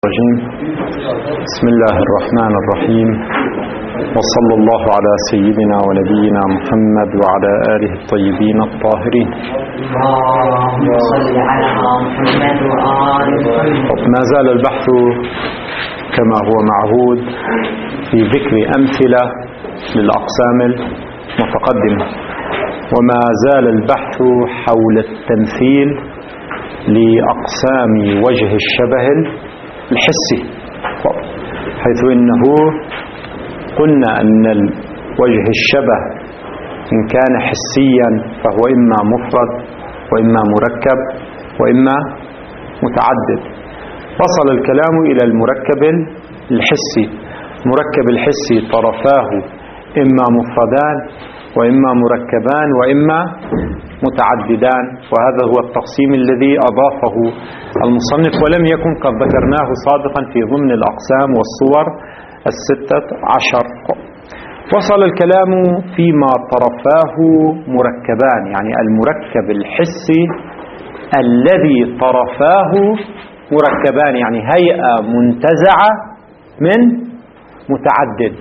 الرجيم. بسم الله الرحمن الرحيم، وصلى الله على سيدنا ونبينا محمد وعلى آله الطيبين الطاهرين. اللهم صل على محمد وآله. ما زال البحث كما هو معهود في ذكر أمثلة للأقسام المتقدمة، وما زال البحث حول التمثيل لأقسام وجه الشبه الحسي، حيث إنه قلنا أن وجه الشبه إن كان حسيا فهو إما مفرد وإما مركب وإما متعدد. وصل الكلام إلى المركب الحسي. المركب الحسي طرفاه إما مفردان وإما مركبان وإما متعددان، وهذا هو التقسيم الذي أضافه المصنف ولم يكن قد ذكرناه سابقا في ضمن الأقسام والصور 16. وصل الكلام فيما طرفاه مركبان، يعني المركب الحسي الذي طرفاه مركبان، يعني هيئة منتزعة من متعدد.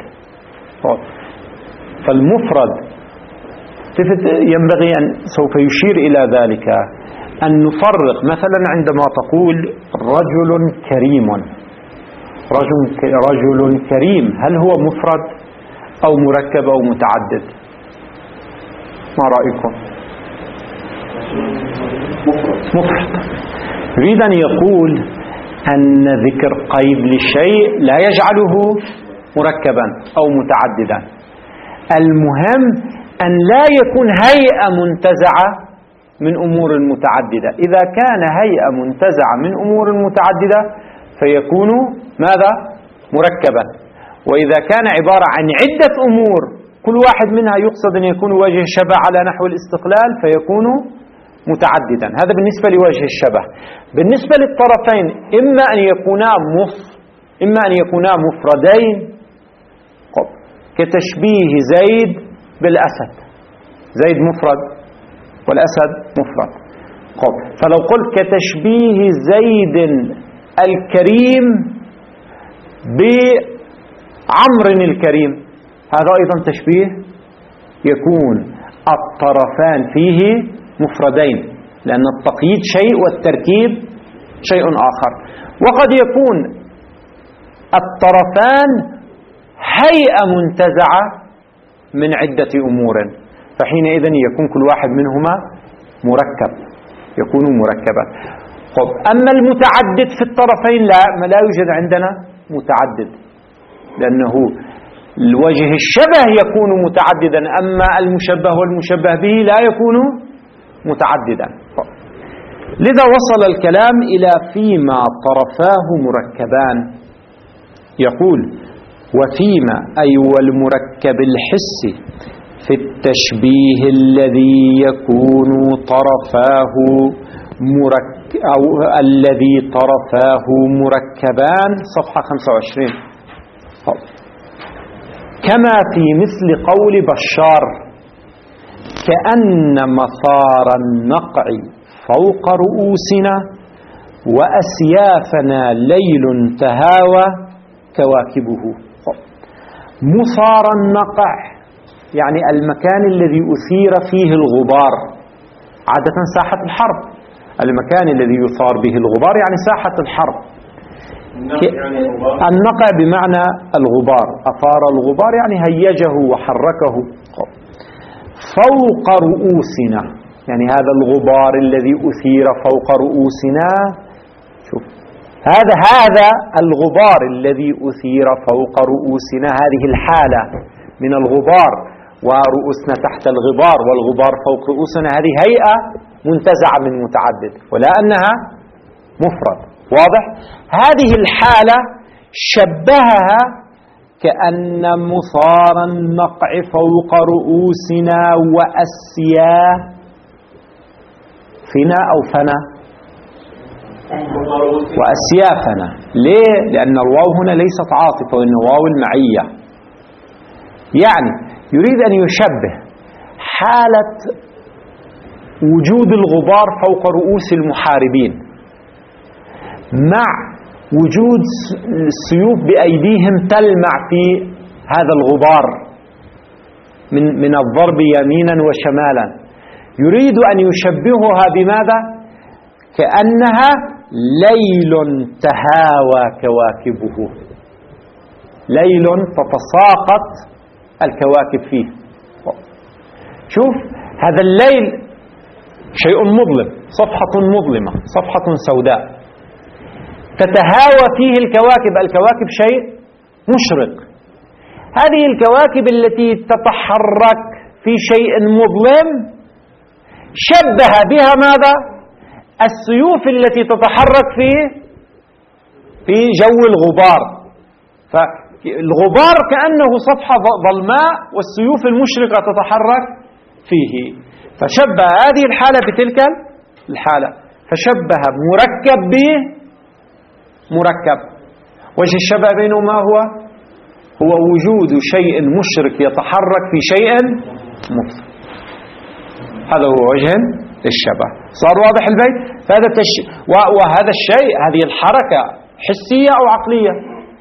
فالمفرد ينبغي أن سوف يشير إلى ذلك أن نفرق، مثلا عندما تقول رجل كريم، رجل كريم هل هو مفرد أو مركب أو متعدد؟ ما رأيكم؟ مفرد. يريد أن يقول أن ذكر قيد للشيء لا يجعله مركبا أو متعددا، المهم أن لا يكون هيئة منتزعة من أمور متعددة. إذا كان هيئة منتزعة من أمور متعددة فيكون ماذا؟ مركبا. وإذا كان عبارة عن عدة أمور كل واحد منها يقصد أن يكون وجه شبه على نحو الاستقلال فيكون متعددا. هذا بالنسبة لوجه الشبه. بالنسبة للطرفين إما أن يكونا مفردين كتشبيه زيد بالأسد، زيد مفرد والأسد مفرد. فلو قلت كتشبيه زيد الكريم بعمر الكريم، هذا أيضا تشبيه يكون الطرفان فيه مفردين، لأن التقييد شيء والتركيب شيء آخر. وقد يكون الطرفان هيئة منتزعة من عدة أمور، فحينئذ يكون كل واحد منهما مركب، يكون مركبا. أما المتعدد في الطرفين لا يوجد عندنا متعدد، لأنه الوجه الشبه يكون متعددا، أما المشبه والمشبه به لا يكون متعددا. لذا وصل الكلام إلى فيما طرفاه مركبان، يقول وفيما أي والمركب الحسي في التشبيه الذي يكون طرفاه أو الذي طرفاه مركبان، صفحة 25. كما في مثل قول بشار كأن مثار النقع فوق رؤوسنا وأسيافنا ليل تهاوى كواكبه. مثار النقع يعني المكان الذي أثير فيه الغبار، عادة ساحة الحرب، المكان الذي يثار به الغبار يعني ساحة الحرب. النقع بمعنى الغبار، أثار الغبار يعني هيجه وحركه. فوق رؤوسنا يعني هذا الغبار الذي أثير فوق رؤوسنا، شوف هذا الغبار الذي أثير فوق رؤوسنا، هذه الحالة من الغبار ورؤوسنا تحت الغبار والغبار فوق رؤوسنا، هذه هيئة منتزعة من متعدد ولا أنها مفرد. واضح؟ هذه الحالة شبهها كأن مثار النقع فوق رؤوسنا وأسيافنا أو فنا وأسيافنا. ليه؟ لأن الواو هنا ليست عاطفة وإن واو المعية، يعني يريد أن يشبه حالة وجود الغبار فوق رؤوس المحاربين مع وجود السيوف بأيديهم تلمع في هذا الغبار من الضرب يمينا وشمالا. يريد أن يشبهها بماذا؟ كأنها ليل تهاوى كواكبه، ليل تتساقط الكواكب فيه. شوف هذا الليل شيء مظلم، صفحة مظلمة، صفحة سوداء تتهاوى فيه الكواكب. الكواكب شيء مشرق. هذه الكواكب التي تتحرك في شيء مظلم شبه بها ماذا؟ السيوف التي تتحرك في جو الغبار. فالغبار كأنه صفحة ظلماء والسيوف المشرقة تتحرك فيه. فشبه هذه الحالة بتلك الحالة، فشبه مركب بمركب. وجه الشبه بينهما هو وجود شيء مشرق يتحرك في شيء مظلم. هذا هو وجه الشبه. صار واضح البيت؟ وهذا الشيء، هذه الحركة حسية أو عقلية؟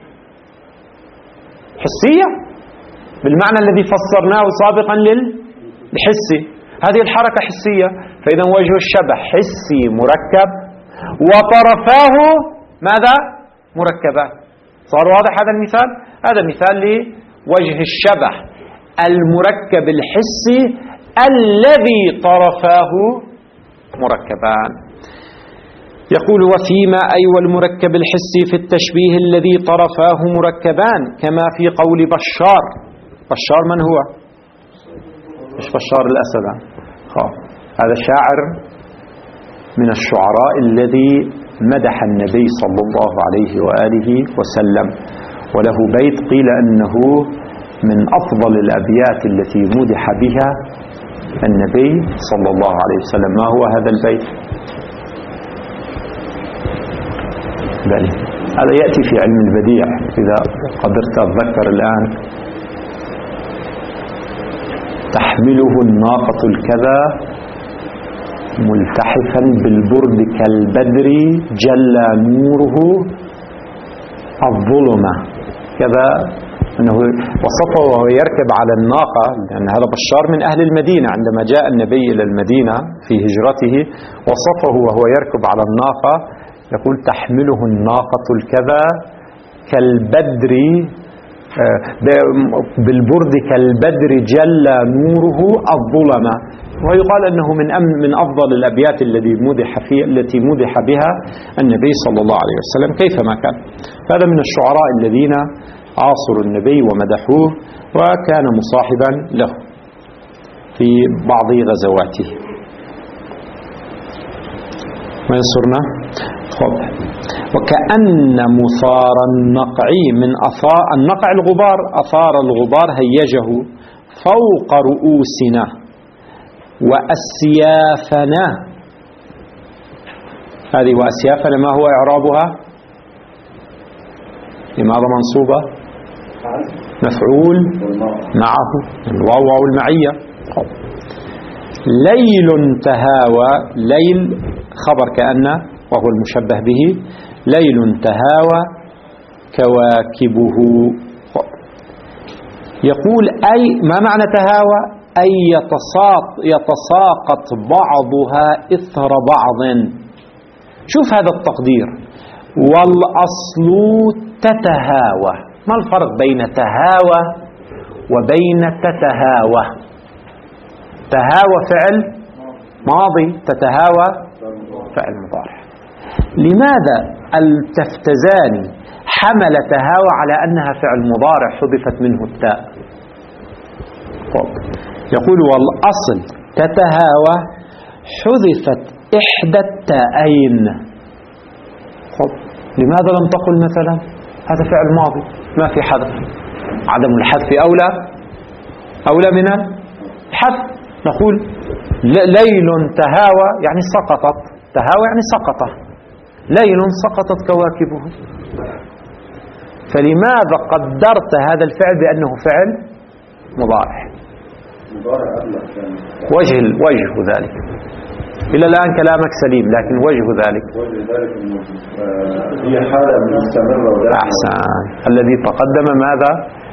حسية بالمعنى الذي فسرناه سابقا للحسي. هذه الحركة حسية، فإذا وجه الشبه حسي مركب وطرفاه ماذا؟ مركبات. صار واضح هذا المثال؟ هذا مثال لوجه الشبه المركب الحسي الذي طرفاه مركبان. يقول وفيما أي والمركب الحسي في التشبيه الذي طرفاه مركبان كما في قول بشار. بشار من هو؟ مش بشار الأسد، هذا شاعر من الشعراء الذي مدح النبي صلى الله عليه وآله وسلم، وله بيت قيل أنه من أفضل الأبيات التي مدح بها النبي صلى الله عليه وسلم. ما هو هذا البيت؟ بلي هذا يأتي في علم البديع إذا قدرت أتذكر الآن. تحمله الناقة الكذا ملتحفا بالبرد كالبدر جلى نوره الظلمة كذا. أنه وصفه وهو يركب على الناقة، لأن هذا بشار من أهل المدينة. عندما جاء النبي إلى المدينة في هجرته وصفه وهو يركب على الناقة، يقول تحمله الناقة الكذا كالبدر بالبرد كالبدر جلى نوره الظلمة. ويقال أنه من أفضل الأبيات التي مدح بها النبي صلى الله عليه وسلم كيفما كان. هذا من الشعراء الذين عاصروا النبي ومدحوه، وكان مصاحبا له في بعض غزواته. ما ينصرنا؟ وكأن مثار النقع من أثار النقع الغبار، أثار الغبار هيجه فوق رؤوسنا وأسيافنا. هذه وأسيافنا ما هو إعرابها؟ لماذا منصوبة؟ مفعول معه الواو المعية. ليل تهاوى، ليل خبر كأن وهو المشبه به، ليل تهاوى كواكبه. يقول أي ما معنى تهاوى؟ أي يتساقط بعضها إثر بعض. شوف هذا التقدير، والأصل تتهاوى. ما الفرق بين تهاوى وبين تتهاوى؟ تهاوى فعل ماضي، تتهاوى فعل مضارع. لماذا التفتزاني حمل تهاوى على أنها فعل مضارع حذفت منه التاء؟ يقول والأصل تتهاوى حذفت إحدى التاءين. لماذا لم تقل مثلا هذا فعل ماضي ما في حذف؟ عدم الحذف أولى من الحذف. نقول ليل تهاوى يعني سقطت، تهاوى يعني سقط، ليل سقطت كواكبه. فلماذا قدرت هذا الفعل بأنه فعل مضارع؟ وجه ذلك إلى الآن كلامك سليم، لكن وجه ذلك هي حالة مستمرة. أحسن. الذي تقدم ماذا؟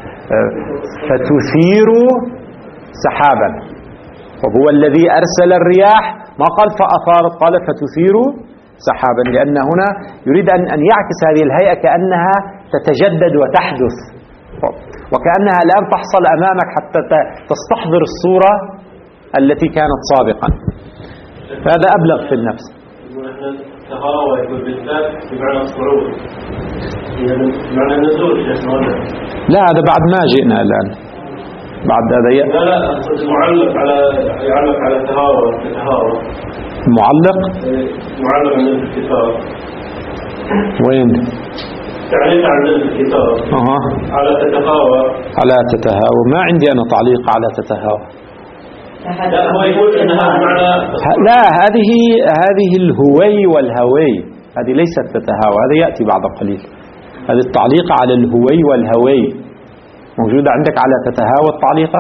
فتثير سحابا، وهو الذي أرسل الرياح، ما قال فأثارت، قال فتثير سحابا، لأن هنا يريد أن يعكس هذه الهيئة كأنها تتجدد وتحدث، وكأنها الآن تحصل أمامك حتى تستحضر الصورة التي كانت سابقا. هذا أبلغ في النفس. تهاوى يقول بالذات بمعنى الصعود، بمعنى النزول. لا، هذا بعد ما جئنا الآن، بعد هذا لا يعلق على تهاوى. معلق من الكتاب. وين؟ تعليق على الكتاب. على تتهاوى. على تتهاوى، ما عندي أنا تعليق على تتهاوى. لا، هو يقول إنها بمعنى لا، هذه الهوي والهوي، هذه ليست تتهاوى، هذا يأتي بعد قليل. هذا التعليق على الهوي والهوي موجودة عندك على تتهاوى التعليقة؟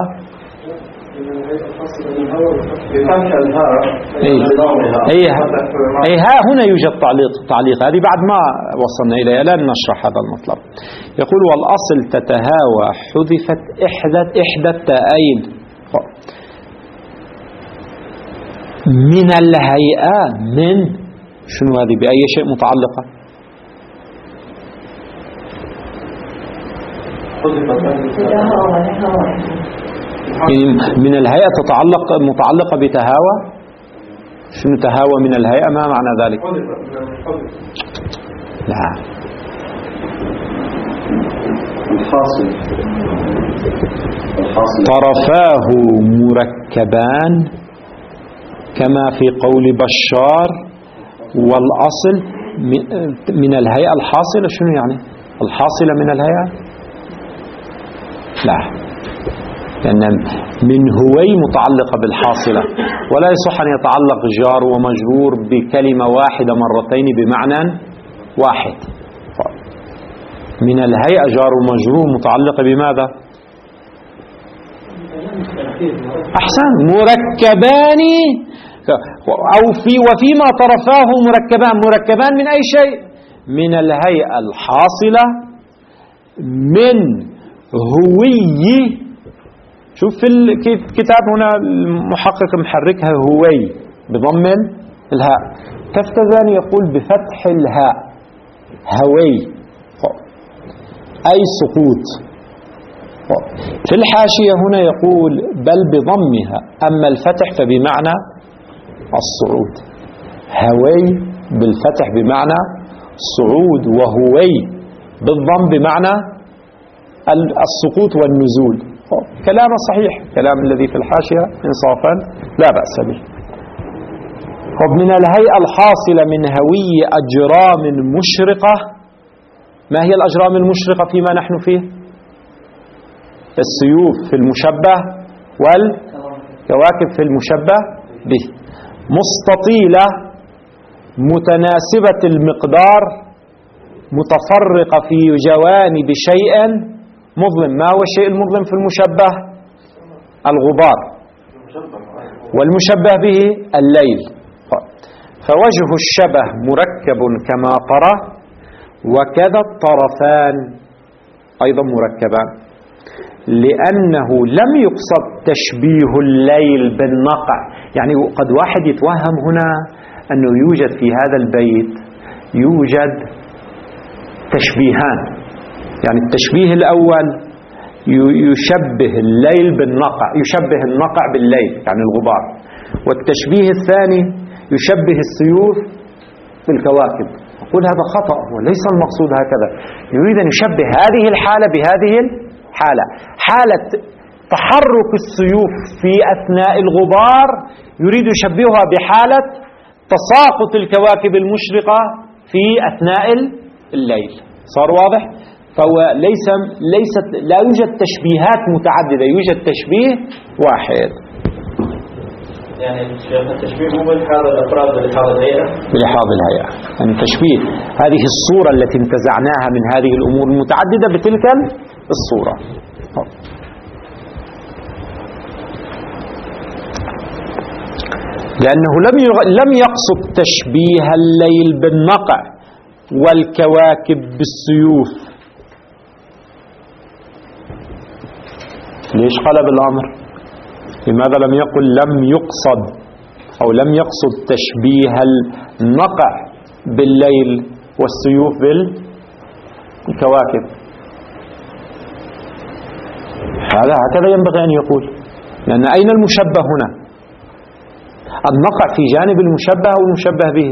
أي ها هنا يوجد تعليق، هذه بعد ما وصلنا إليها، لن نشرح هذا المطلب. يقول والأصل تتهاوى حذفت إحدى التائين من الهيئة، من شنو هذه؟ بأي شيء متعلقة؟ من الهيئة متعلقة بتهاوى. شنو تهاوى من الهيئة؟ ما معنى ذلك؟ لا، الحاصل طرفاه مركبان كما في قول بشار، والأصل من الهيئة الحاصلة. شنو يعني الحاصلة من الهيئة؟ لا، لأن من هوي متعلقة بالحاصلة، ولا يصح أن يتعلق جار ومجرور بكلمة واحدة مرتين بمعنى واحد. من الهيئة جار ومجرور متعلقة بماذا؟ أحسن، مركبان، وفيما طرفاه مركبان من أي شيء؟ من الهيئة الحاصلة، من هوي. شوف في الكتاب هنا المحقق محركها هوي بضم الهاء، كفتزاني يقول بفتح الهاء هوي، أي سقوط. في الحاشية هنا يقول بل بضمها، أما الفتح فبمعنى الصعود. هوي بالفتح بمعنى الصعود، وهوي بالضم بمعنى السقوط والنزول. كلام صحيح، كلام الذي في الحاشية إنصافا لا بأس به. من الهيئة الحاصلة من هوي أجرام مشرقة. ما هي الأجرام المشرقة فيما نحن فيه؟ السيوف في المشبه والكواكب في المشبه به. مستطيلة متناسبة المقدار متفرقة في جوانب شيء مظلم. ما هو الشيء المظلم في المشبه؟ الغبار، والمشبه به الليل. فوجه الشبه مركب كما ترى، وكذا الطرفان أيضا مركبان، لأنه لم يقصد تشبيه الليل بالنقع. يعني قد واحد يتوهم هنا أنه يوجد في هذا البيت يوجد تشبيهان، يعني التشبيه الأول يشبه الليل بالنقع، يشبه النقع بالليل يعني الغبار، والتشبيه الثاني يشبه السيوف بالكواكب. أقول هذا خطأ، وليس المقصود هكذا. يريد أن يشبه هذه الحالة بهذه الحالة، حالة تحرك السيوف في أثناء الغبار يريد يشبهها بحالة تساقط الكواكب المشرقة في أثناء الليل. صار واضح؟ فهو لا يوجد تشبيهات متعددة، يوجد تشبيه واحد. يعني التشبيه هو بلحاظ الأفراد بلحاظ الهيئة، بلحاظ الهيئة، يعني تشبيه هذه الصورة التي انتزعناها من هذه الأمور المتعددة بتلك الصورة. لأنه لم يقصد تشبيه الليل بالنقع والكواكب بالسيوف. ليش قلب الأمر؟ لماذا لم يقل لم يقصد أو لم يقصد تشبيه النقع بالليل والسيوف بالكواكب؟ هكذا ينبغي أن يقول، لأن أين المشبه هنا؟ النقع في جانب المشبه أو المشبه به؟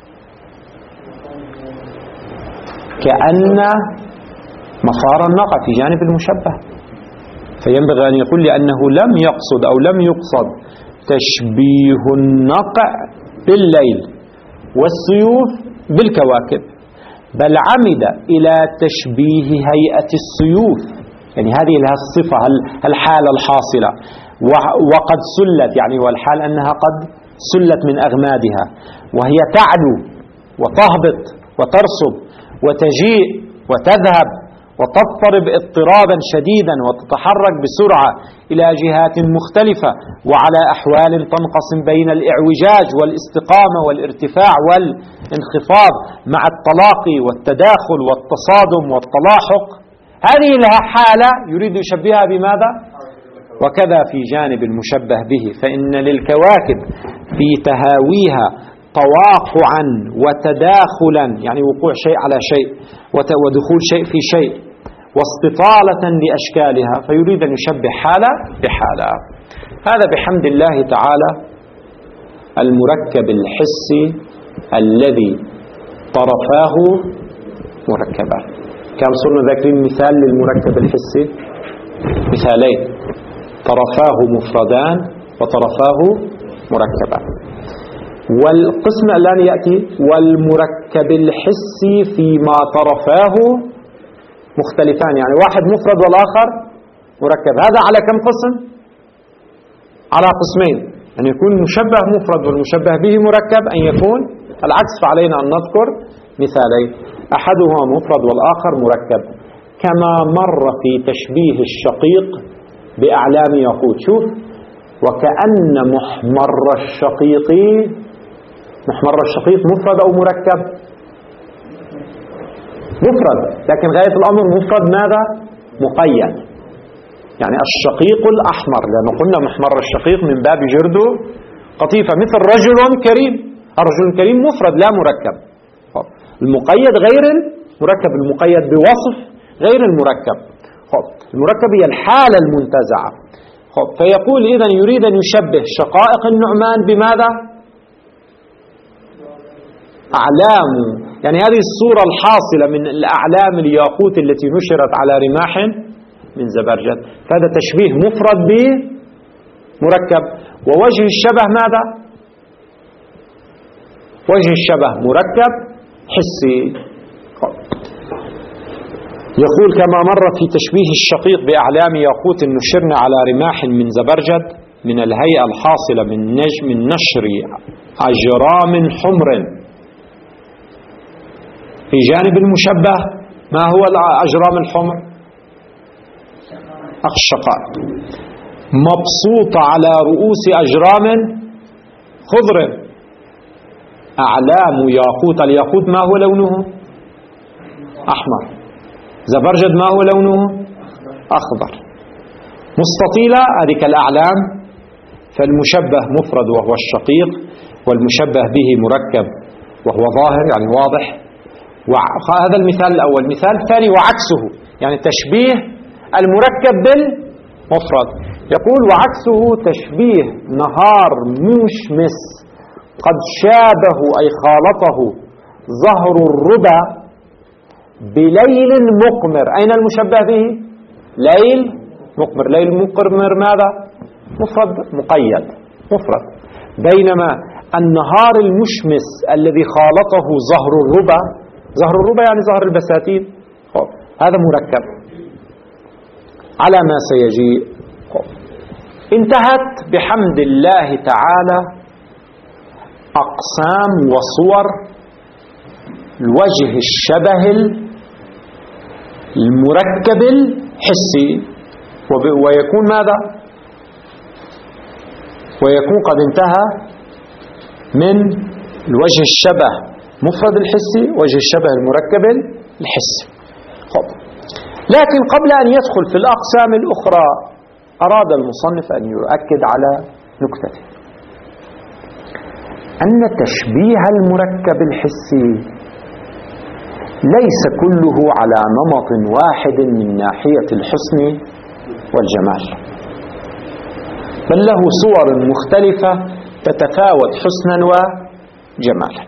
كأن مصار النقع في جانب المشبه، فينبغي أن يقول لأنه لم يقصد أو لم يقصد تشبيه النقع بالليل والسيوف بالكواكب، بل عمد إلى تشبيه هيئة السيوف، يعني هذه لها الصفة الحالة الحاصلة، وقد سلت، يعني والحال أنها قد سلت من أغمادها، وهي تعلو وتهبط وترسب وتجيء وتذهب وتضطرب اضطرابا شديدا وتتحرك بسرعة إلى جهات مختلفة وعلى أحوال تنقسم بين الإعوجاج والاستقامة والارتفاع والانخفاض مع التلاقي والتداخل والتصادم والتلاحق. هذه لها حالة يريد يشبهها بماذا؟ وكذا في جانب المشبه به، فإن للكواكب في تهاويها تواقعا وتداخلا، يعني وقوع شيء على شيء ودخول شيء في شيء واستطالة لأشكالها، فيريد أن يشبه حالة بحالة. هذا بحمد الله تعالى المركب الحسي الذي طرفاه مركبان. كم صرنا ذاكرين مثال للمركب الحسي؟ مثالين، طرفاه مفردان وطرفاه مركبان. والقسم الآن يأتي والمركب الحسي فيما طرفاه مختلفان، يعني واحد مفرد والآخر مركب. هذا على كم قسم؟ على قسمين، أن يكون مشبه مفرد والمشبه به مركب، أن يكون العكس. فعلينا أن نذكر مثالين، أحدهما مفرد والآخر مركب، كما مر في تشبيه الشقيق بأعلام ياقوت. شوف، وكأن محمر الشقيق مفرد أو مركب؟ مفرد، لكن غاية الأمر مفرد ماذا؟ مقيد، يعني الشقيق الأحمر، لأنه قلنا محمر الشقيق من باب جرده قطيفة، مثل رجل كريم. الرجل الكريم مفرد لا مركب. المقيد غير المركب، المقيد بوصف غير المركب. المركب هي الحالة المنتزعة. فيقول إذن يريد أن يشبه شقائق النعمان بماذا؟ أعلام، يعني هذه الصورة الحاصلة من الأعلام الياقوت التي نشرت على رماح من زبرجد. فهذا تشبيه مفرد بمركب. ووجه الشبه ماذا؟ وجه الشبه مركب حسي. يقول كما مر في تشبيه الشقيق بأعلام ياقوت نشرنا على رماح من زبرجد من الهيئة الحاصلة من نشر أجرام حمر. في جانب المشبه ما هو الأجرام الحمر؟ الشقائق مبسوطة على رؤوس أجرام خضر. أعلام ياقوت، الياقوت ما هو لونه؟ أحمر. زبرجد ما هو لونه؟ أخضر. مستطيلة هذه كالأعلام. فالمشبه مفرد وهو الشقيق، والمشبه به مركب وهو ظاهر يعني واضح. وهذا المثال الأول. المثال الثاني وعكسه، يعني تشبيه المركب بالمفرد. يقول وعكسه تشبيه نهار مشمس قد شابه أي خالطه ظهر الربا بليل مقمر. أين المشبه به؟ ليل مقمر. ليل مقمر ماذا؟ مفرد مقيد، مفرد. بينما النهار المشمس الذي خالطه ظهر الربا، ظهر الربا يعني ظهر البساتين، هذا مركب على ما سيجيء. انتهت بحمد الله تعالى أقسام وصور الوجه الشبه المركب الحسي، ويكون ماذا؟ ويكون قد انتهى من الوجه الشبه مفرد الحسي، وجه الشبه المركب الحسي. لكن قبل أن يدخل في الأقسام الأخرى أراد المصنف أن يؤكد على نكتة، أن تشبيه المركب الحسي ليس كله على نمط واحد من ناحية الحسن والجمال، بل له صور مختلفة تتفاوت حسنا وجمالا.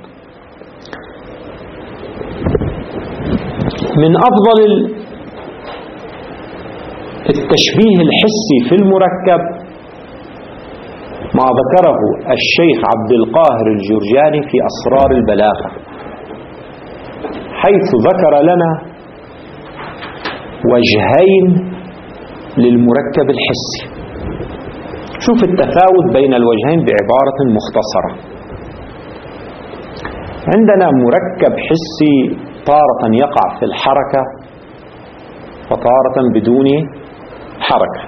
من أفضل التشبيه الحسي في المركب ما ذكره الشيخ عبد القاهر الجرجاني في أسرار البلاغة، حيث ذكر لنا وجهين للمركب الحسي. شوف التفاوت بين الوجهين بعبارة مختصرة. عندنا مركب حسي تارة يقع في الحركة وتارة بدون حركة.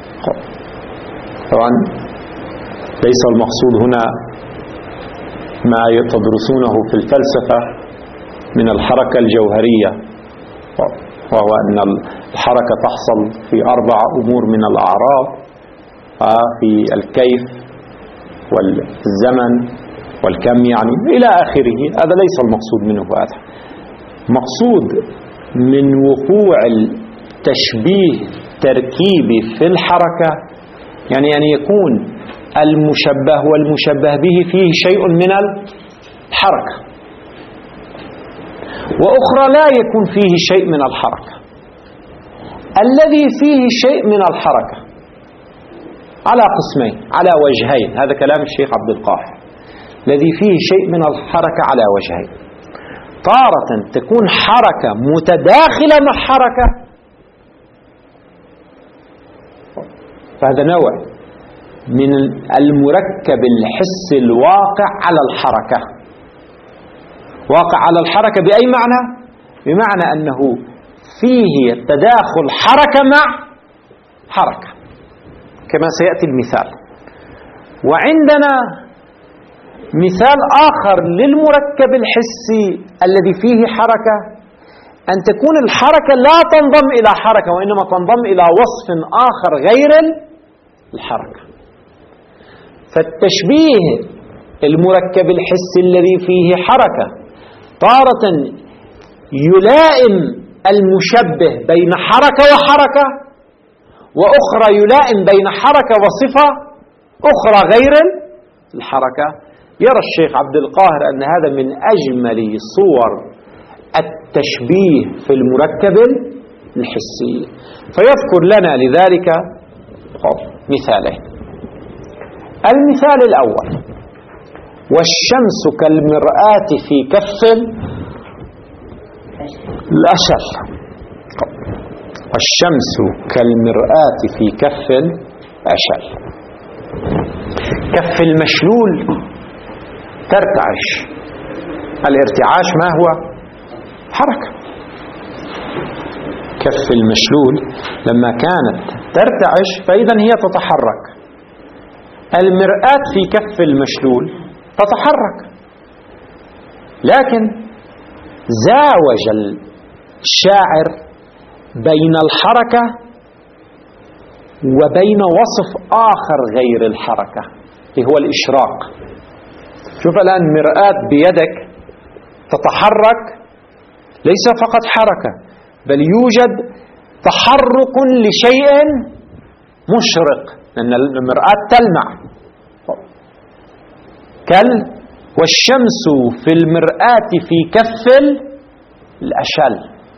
طبعا ليس المقصود هنا ما تدرسونه في الفلسفة من الحركة الجوهرية، وهو أن الحركة تحصل في 4 أمور من الأعراض، في الكيف والزمن والكم يعني إلى آخره. هذا ليس المقصود منه. هذا مقصود من وقوع التشبيه تركيبي في الحركة، يعني أن يكون المشبه والمشبه به فيه شيء من الحركة، وأخرى لا يكون فيه شيء من الحركة. الذي فيه شيء من الحركة على قسمين، على وجهين، هذا كلام الشيخ عبد القاهر. الذي فيه شيء من الحركة على وجهين، تارة تكون حركة متداخلة مع حركة، فهذا نوع من المركب الحسي الواقع على الحركة. واقع على الحركة بأي معنى؟ بمعنى أنه فيه تداخل حركة مع حركة كما سيأتي المثال. وعندنا مثال آخر للمركب الحسي الذي فيه حركة، أن تكون الحركة لا تنضم إلى حركة، وإنما تنضم إلى وصف آخر غير الحركة. فالتشبيه المركب الحسي الذي فيه حركة تارة يلائم المشبه بين حركة وحركة، وأخرى يلائم بين حركة وصفة أخرى غير الحركة. يرى الشيخ عبد القاهر أن هذا من أجمل صور التشبيه في المركب الحسي، فيذكر لنا لذلك مثالين. المثال الأول: والشمس كالمرآة في كف الأشل. والشمس كالمرآة في كف الأشل. كف المشلول ترتعش. الارتعاش ما هو؟ حركة. كف المشلول لما كانت ترتعش فإذا هي تتحرك. المرآة في كف المشلول تتحرك، لكن زاوج الشاعر بين الحركة وبين وصف آخر غير الحركة اللي هو الإشراق. شوف الآن مرآة بيدك تتحرك، ليس فقط حركة بل يوجد تحرك لشيء مشرق، لأن المرآة تلمع. والشمس في المرآة في كف الأشل.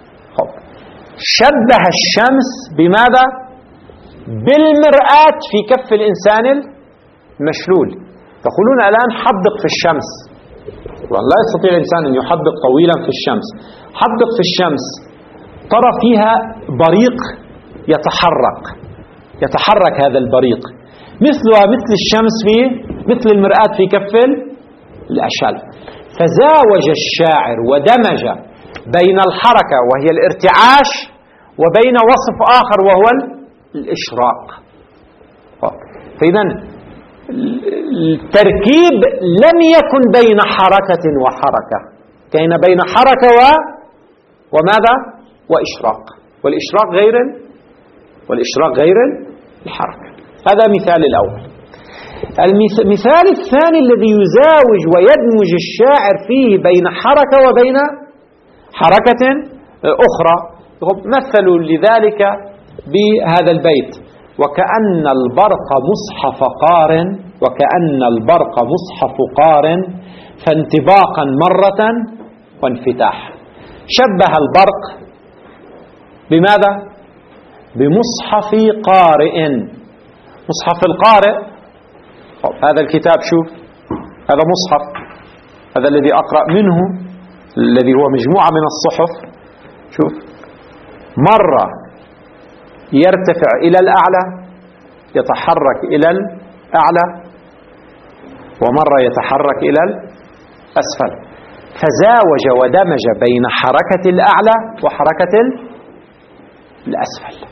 شبه الشمس بماذا؟ بالمرآة في كف الإنسان المشلول. تقولون الآن حدق في الشمس، لا يستطيع الإنسان أن يحدق طويلا في الشمس. حدق في الشمس ترى فيها بريق يتحرك هذا البريق، مثلها مثل الشمس في مثل المرآة في كف الأشل. فزاوج الشاعر ودمج بين الحركة وهي الارتعاش وبين وصف آخر وهو الإشراق. فإذا التركيب لم يكن بين حركة وحركة، كان بين حركة وماذا؟ وإشراق، والإشراق غير الحركة. هذا مثال الأول. المثال الثاني الذي يزاوج ويدمج الشاعر فيه بين حركة وبين حركة أخرى، مثلوا لذلك بهذا البيت: وكأن البرق مصحف قارن فانطباقا مرة وانفتاح. شبه البرق بماذا؟ بمصحف قارئ. مصحف القارئ هذا الكتاب، شوف هذا مصحف، هذا الذي أقرأ منه، الذي هو مجموعة من الصحف. شوف، مرة يرتفع إلى الأعلى، يتحرك إلى الأعلى، ومرة يتحرك إلى الأسفل، فزاوج ودمج بين حركة الأعلى وحركة الأسفل.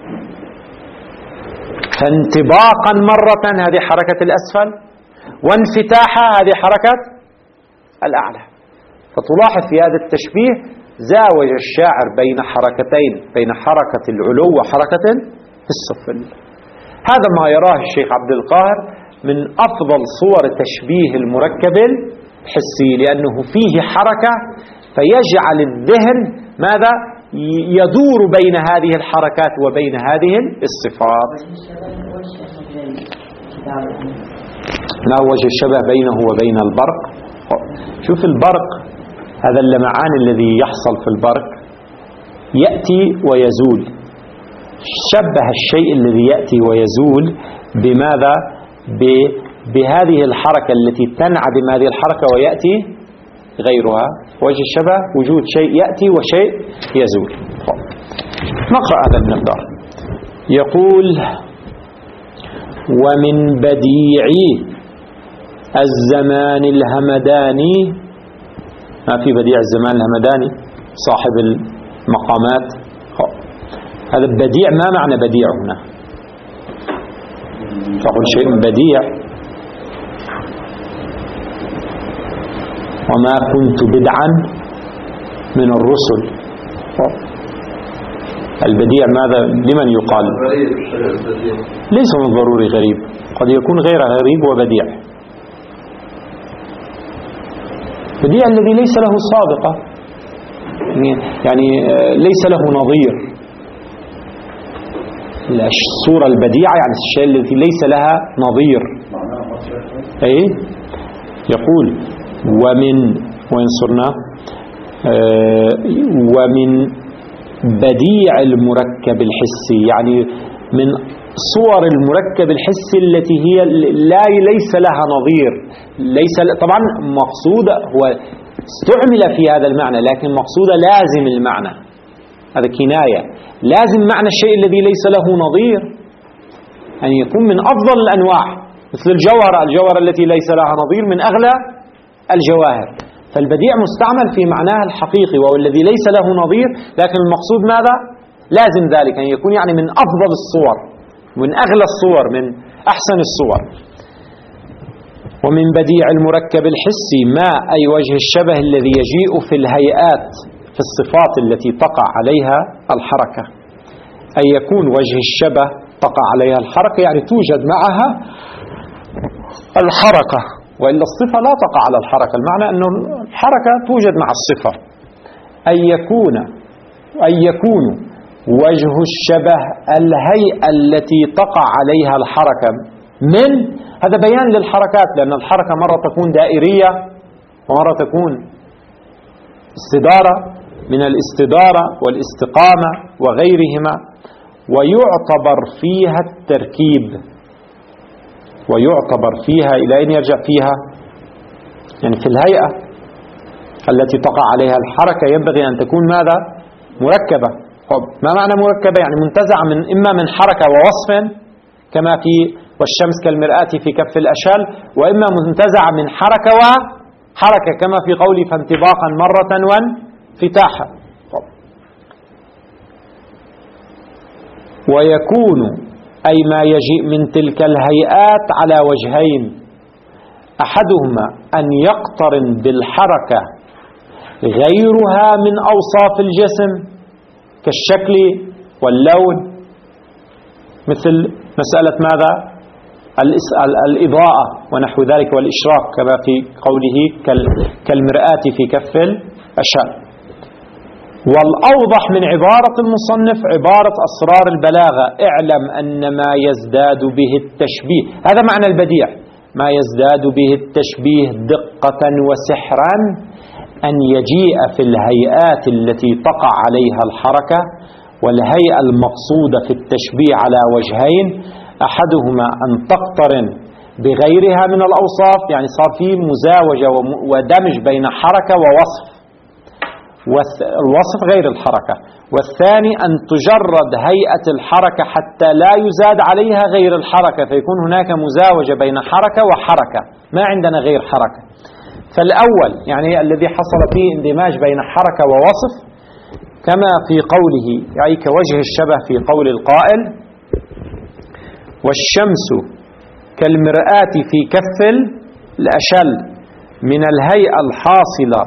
فانطباقا مرة هذه حركة الأسفل، وانفتاحا هذه حركة الأعلى. فتلاحظ في هذا التشبيه زاوج الشاعر بين حركتين، بين حركة العلو وحركة السفل. هذا ما يراه الشيخ عبد القاهر من أفضل صور تشبيه المركب الحسي، لأنه فيه حركة فيجعل الذهن ماذا؟ يدور بين هذه الحركات وبين هذه الصفات. ما وجه الشبه بينه وبين البرق؟ شوف البرق، هذا اللمعان الذي يحصل في البرق يأتي ويزول. شبه الشيء الذي يأتي ويزول بماذا؟ بهذه الحركة التي تنعدم هذه الحركة ويأتي غيرها. وجه الشبه وجود شيء يأتي وشيء يزول. نقرأ هذا المقدار. يقول: ومن بديع الزمان الهمداني. ما في بديع الزمان الهمداني صاحب المقامات. هذا البديع، ما معنى بديع هنا؟ تقول شيء بديع. وما كنت بدعا من الرسل. البديع ماذا؟ لمن يقال؟ ليس من ضروري غريب، قد يكون غير غريب وبديع. بديع الذي ليس له سابقة، يعني ليس له نظير. الصورة البديعة يعني الشيء الذي ليس لها نظير. أي يقول: وين صرنا؟ ومن بديع المركب الحسي، يعني من صور المركب الحسي التي هي ليس لها نظير. طبعا مقصود هو استعمل في هذا المعنى، لكن مقصود لازم المعنى، هذا كناية. لازم معنى الشيء الذي ليس له نظير أن يكون من أفضل الأنواع، مثل الجوهرة التي ليس لها نظير من أغلى الجواهر. فالبديع مستعمل في معناه الحقيقي وهو الذي ليس له نظير، لكن المقصود ماذا؟ لازم ذلك أن يكون يعني من أفضل الصور، من أغلى الصور، من أحسن الصور. ومن بديع المركب الحسي ما أي وجه الشبه الذي يجيء في الهيئات، في الصفات التي تقع عليها الحركة. أن يكون وجه الشبه تقع عليها الحركة، يعني توجد معها الحركة، وإلا الصفة لا تقع على الحركة. المعنى أن الحركة توجد مع الصفة. أن يكون وجه الشبه الهيئة التي تقع عليها الحركة من، هذا بيان للحركات، لأن الحركة مرة تكون دائرية ومرة تكون استدارة، من الاستدارة والاستقامة وغيرهما. ويعتبر فيها التركيب، ويعتبر فيها إلى أين يرجع فيها؟ يعني في الهيئة التي تقع عليها الحركة ينبغي أن تكون ماذا؟ مركبة. ما معنى مركبة؟ يعني منتزعة من إما من حركة ووصف كما في والشمس كالمرآة في كف الأشال، وإما منتزعة من حركة وحركة كما في قولي فانطباقا مرة وانفتاحا. ويكون أي ما يجيء من تلك الهيئات على وجهين: أحدهما أن يقترن بالحركة غيرها من أوصاف الجسم كالشكل واللون، مثل مسألة ماذا؟ الإضاءة ونحو ذلك والإشراق، كما في قوله كالمرآة في كف الأشال. والأوضح من عبارة المصنف عبارة أسرار البلاغة: اعلم أن ما يزداد به التشبيه، هذا معنى البديع، ما يزداد به التشبيه دقة وسحرا أن يجيء في الهيئات التي تقع عليها الحركة والهيئة المقصودة في التشبيه على وجهين: أحدهما أن تقترن بغيرها من الأوصاف، يعني صار في مزاوجة ودمج بين حركة ووصف، والوصف غير الحركة. والثاني أن تجرد هيئة الحركة حتى لا يزاد عليها غير الحركة، فيكون هناك مزاوجة بين حركة وحركة، ما عندنا غير حركة. فالأول يعني الذي حصل فيه اندماج بين حركة ووصف، كما في قوله يعني كوجه الشبه في قول القائل: والشمس كالمرآة في كف الأشل من الهيئة الحاصلة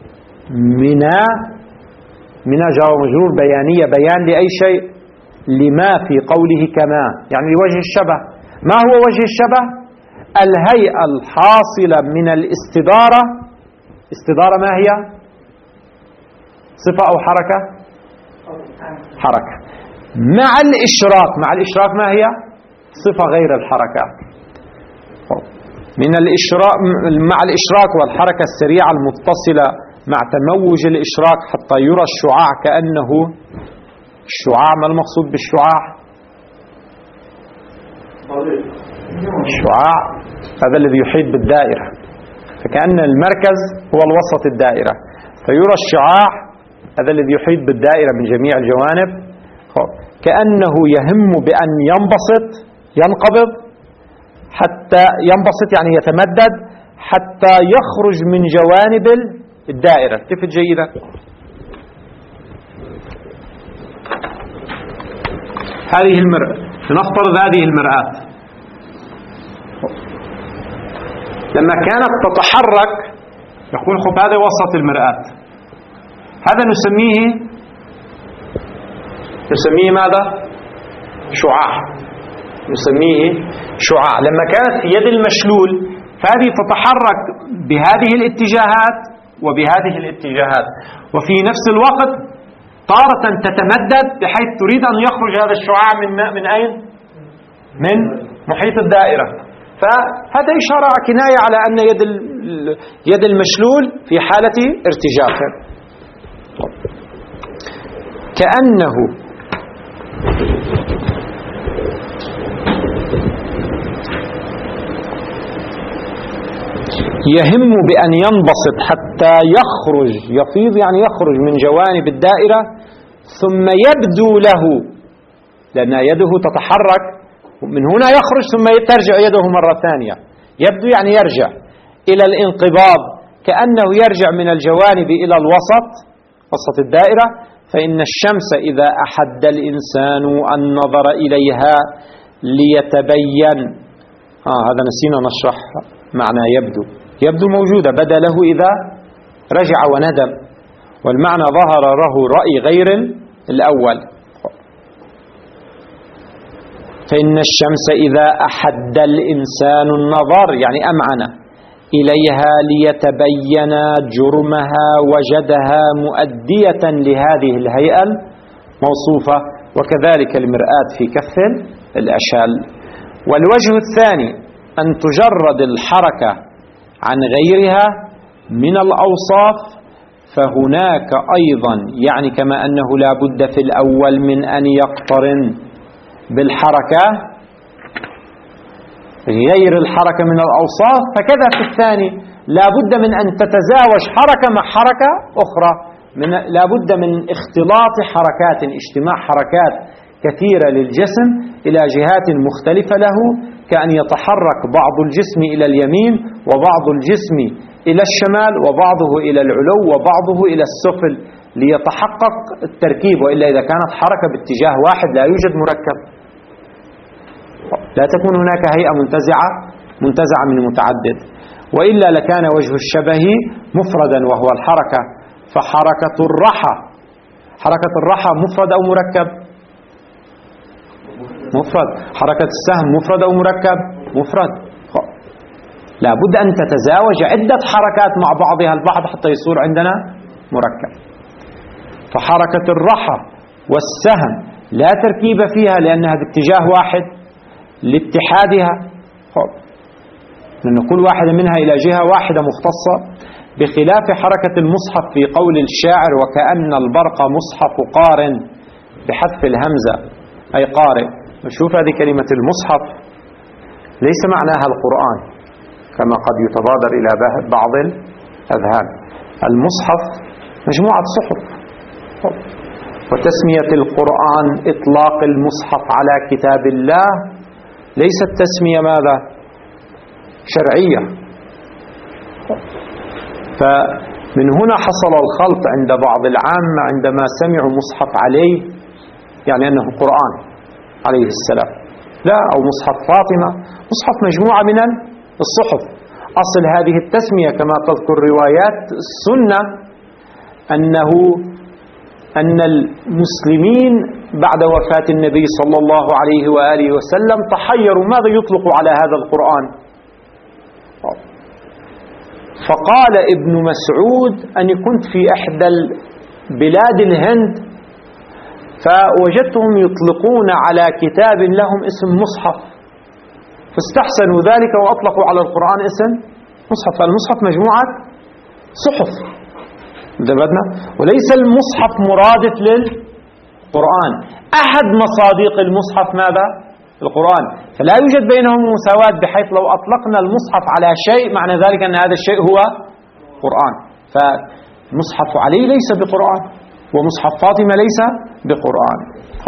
من جار ومجرور بيانية، بيان لأي شيء، لما في قوله كما، يعني لوجه الشبه. ما هو وجه الشبه؟ الهيئة الحاصلة من الاستدارة. استدارة ما هي؟ صفة أو حركة؟ حركة. مع الإشراق، مع الإشراق ما هي؟ صفة غير الحركات. من الإشراق، مع الإشراق والحركة السريعة المتصلة مع تموج الإشراق حتى يرى الشعاع كأنه الشعاع. ما المقصود بالشعاع؟ الشعاع هذا الذي يحيط بالدائرة، فكأن المركز هو الوسط الدائرة، فيرى الشعاع هذا الذي يحيط بالدائرة من جميع الجوانب، كأنه يهم بأن ينبسط، ينقبض، حتى ينبسط يعني يتمدد حتى يخرج من جوانب الدائرة. التفت جيدا. هذه المرآة، لنفترض هذه المرآة لما كانت تتحرك يقول خب هذا وسط المرآة، هذا نسميه ماذا؟ شعاع. نسميه شعاع. لما كانت في يد المشلول فهذه تتحرك بهذه الاتجاهات وبهذه الاتجاهات، وفي نفس الوقت تارة تتمدد بحيث تريد أن يخرج هذا الشعاع من أين؟ من محيط الدائرة. فهذا إشارة كناية على أن يد المشلول في حالة ارتجاف، كأنه يهم بأن ينبسط حتى يخرج، يفيض يعني يخرج من جوانب الدائرة، ثم يبدو له، لأن يده تتحرك من هنا يخرج ثم ترجع يده مرة ثانية، يبدو يعني يرجع إلى الانقباض، كأنه يرجع من الجوانب إلى الوسط، وسط الدائرة. فإن الشمس إذا أحد الإنسان النظر إليها ليتبين، هذا نسينا نشرح معنى يبدو موجودة، بدا له إذا رجع وندم، والمعنى ظهر له رأي غير الأول. فإن الشمس إذا أحد الإنسان النظر يعني أمعن إليها ليتبين جرمها وجدها مؤدية لهذه الهيئة الموصوفة، وكذلك المرآة في كف الأشال. والوجه الثاني أن تجرد الحركة عن غيرها من الأوصاف، فهناك أيضا يعني كما أنه لا بد في الأول من أن يقترن بالحركة غير الحركة من الأوصاف، فكذا في الثاني لا بد من أن تتزاوج حركة مع حركة أخرى، لا بد من اختلاط حركات، اجتماع حركات كثيرة للجسم إلى جهات مختلفة له، كأن يتحرك بعض الجسم إلى اليمين وبعض الجسم إلى الشمال وبعضه إلى العلو وبعضه إلى السفل ليتحقق التركيب، وإلا إذا كانت حركة باتجاه واحد لا يوجد مركب. لا تكون هناك هيئة منتزعة من متعدد، وإلا لكان وجه الشبه مفردا وهو الحركة. فحركة الرحى مفرد أو مركب؟ مفرد. حركة السهم مفرد أو مركب؟ مفرد. لا بد أن تتزاوج عدة حركات مع بعضها البعض حتى يصير عندنا مركب. فحركة الرحى والسهم لا تركيب فيها لأنها باتجاه واحد لاتحادها، لأن كل واحدة منها إلى جهة واحدة مختصة، بخلاف حركة المصحف في قول الشاعر وكأن البرق مصحف قارن بحذف الهمزة أي قارئ. شوف هذه كلمة المصحف ليس معناها القرآن كما قد يتبادر إلى بعض الأذهان. المصحف مجموعة صحف، وتسمية القرآن إطلاق المصحف على كتاب الله ليست تسمية ماذا؟ شرعية. فمن هنا حصل الخلط عند بعض العامة عندما سمعوا مصحف عليه يعني أنه قرآن عليه السلام، لا، أو مصحف فاطمة. مصحف مجموعة من الصحف. أصل هذه التسمية كما تذكر روايات السنة أن المسلمين بعد وفاة النبي صلى الله عليه وآله وسلم تحيروا ماذا يطلق على هذا القرآن. فقال ابن مسعود أني كنت في إحدى بلاد الهند فوجدتهم يطلقون على كتاب لهم اسم مصحف، فاستحسنوا ذلك وأطلقوا على القرآن اسم مصحف. فالمصحف مجموعة صحف دبدنا، وليس المصحف مرادف للقرآن. أحد مصادق المصحف ماذا؟ القرآن. فلا يوجد بينهم مساواة بحيث لو أطلقنا المصحف على شيء معنى ذلك أن هذا الشيء هو قرآن. فمصحف علي ليس بقرآن، ومصحف فاطمة ليس بقرآن.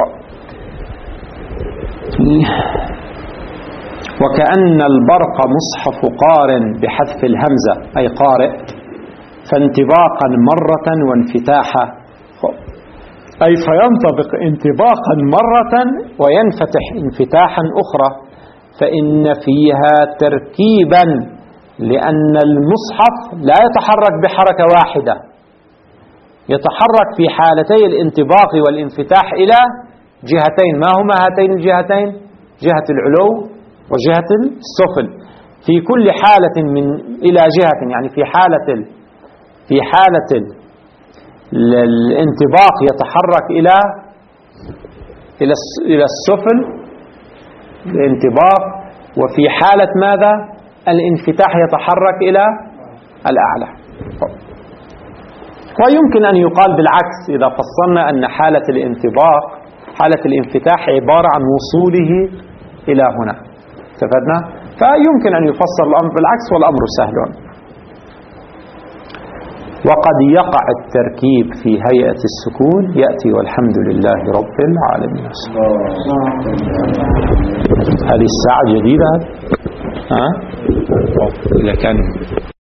وكأن البرق مصحف قارن بحذف الهمزة أي قارئ، فانطباقا مرة وانفتاحا، أي فينطبق انطباقا مرة وينفتح انفتاحا أخرى، فإن فيها تركيبا لأن المصحف لا يتحرك بحركة واحدة، يتحرك في حالتي الانطباق والانفتاح إلى جهتين. ما هما هاتين الجهتين؟ جهة العلو وجهة السفل. في كل حالة إلى جهة، يعني في حالة الانطباق يتحرك إلى السفل الانطباق، وفي حالة ماذا؟ الانفتاح يتحرك إلى الأعلى. ويمكن أن يقال بالعكس إذا فصلنا أن حالة الانفتاح عبارة عن وصوله إلى هنا. استفدنا؟ فيمكن أن يفسر الأمر بالعكس والأمر سهل. وقد يقع التركيب في هيئة السكون يأتي والحمد لله رب العالمين. هذه الساعة جديدة إذا كان